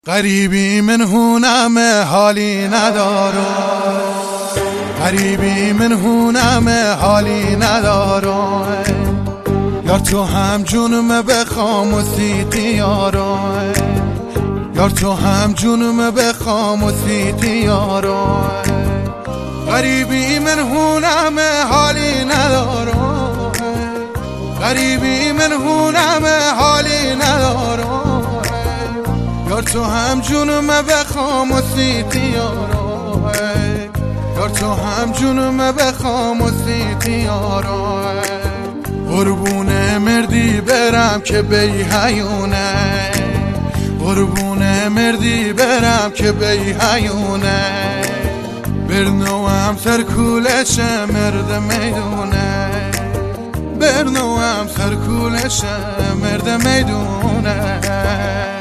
غریبی من هونم حالی ندارم، غریبی من هونم حالی ندارم. یار تو هم جونم بخوام و سیتی یارم، یار تو هم جونم بخوام و سیتی یارم. غریبی من هونم حالی ندارم، غریبی من هونم حالی ندارم. یار تو هم جونم بخوام و سیتی یارم، یار تو هم جونم بخوام و سیتی یارم. قربون مردی برم که بی حیونه، قربون مردی برم که بی حیونه. برنو هم سرکولش مرد میدونه، برنو هم سرکولش مرد میدونه.